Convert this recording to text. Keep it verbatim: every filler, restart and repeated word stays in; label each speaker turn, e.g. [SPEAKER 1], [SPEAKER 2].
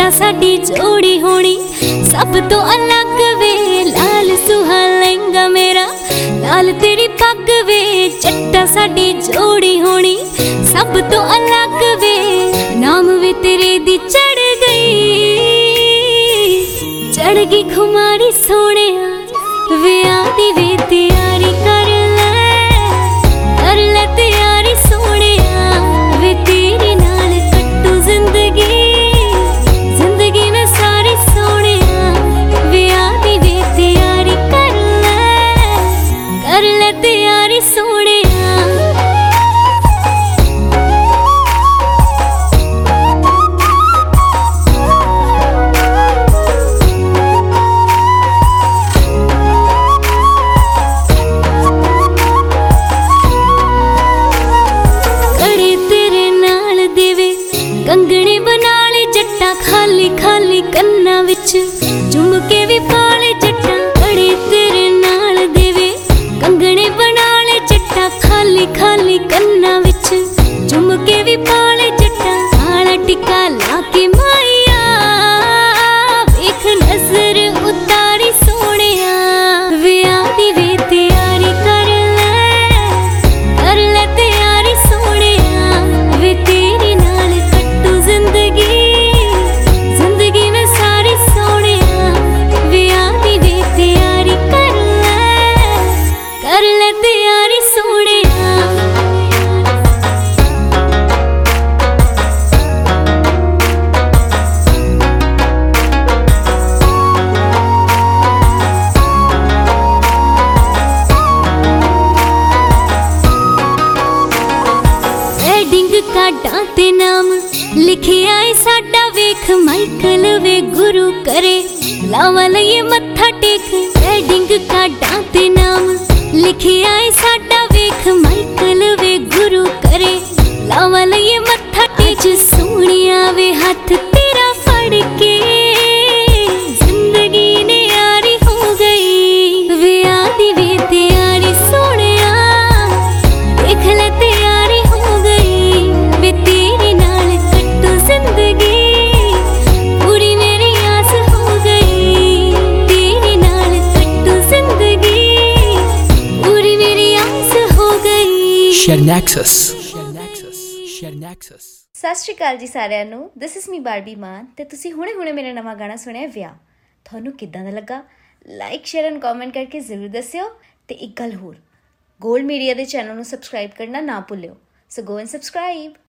[SPEAKER 1] जट्टा साडी जोड़ी होनी सब तो अलग वे। लाल सुहा लहंगा मेरा लाल तेरी पग वे। जट्टा साडी जोड़ी होनी सब तो अलग वे। नाम वे तेरे दी चढ़ गई चढ़ गई खुमारी सोने वे। आदी वे तैयारी कर ले कर ले तैयारी सोने वे। तेरे नाल कट्टू जिंदगी जिंदगी में सारी सोने वे। आदी वे तैयारी कर ले कर ले तैयारी सोने। कंगने बना ले जट्टा खाली खाली कन्ना विच झुमके भी पा ले जट्टा। बड़े तेरे नाल देवे कंगने बना ले जट्टा खाली खाली कन्ना विच झुमके भी पा ले जट्टा। काला टिक्का ला के माइया वेख नजर उतारी सोनिया वे। आदी वे तैयारी कर ले कर ले तैयारी सोनिया वे। तेरे नाल जिंदगी जिंदगी में सारी सोने वे। आदी वे तैयारी कर ले कर ले तैयारी सोने। वेडिंग कार्डां ते नाम लिखे आए साडा वेख माइकल वे गुरु करे लावा लइए मत्था टेक। वेडिंग कार्डां ते नाम लिखे आए साडा वेख माइकल वे गुरु करे लावा लइए मत्था टेक। सोनिया वे हाथ तेरा फड़ के जिंदगी ने यारी हो गई वे। आदी वे तैयारी सोनिया देख ले तैयारी हो गई वे। तेरे नाल जिंदगी पूरी मेरी आस हो गई। तेरे नाल कट्टू जिंदगी पूरी मेरी आस हो गई।
[SPEAKER 2] शेयरनैक्सस शेयरनैक्सस शेयरनैक्सस।
[SPEAKER 3] सत श्री अकाल जी सारिਆਂ ਨੂੰ। दिस इज मी बारबी मान ਤੇ ਤੁਸੀਂ ਹੁਣੇ ਹੁਣੇ ਮੇਰਾ ਨਵਾਂ ਗਾਣਾ ਸੁਣਿਆ ਵਿਆਹ। ਤੁਹਾਨੂੰ ਕਿੱਦਾਂ ਦਾ ਲੱਗਾ ਲਾਈਕ ਸ਼ੇਅਰ ਐਂਡ ਕਮੈਂਟ ਕਰਕੇ ਜ਼ਰੂਰ ਦੱਸਿਓ। ਤੇ ਇੱਕ ਗੱਲ ਹੋਰ ਗੋਲਡ ਮੀਡੀਆ ਦੇ ਚੈਨਲ ਨੂੰ ਸਬਸਕ੍ਰਾਈਬ ਕਰਨਾ ਨਾ ਭੁੱਲਿਓ। ਸੋ ਗੋ ਐਂਡ ਸਬਸਕ੍ਰਾਈਬ।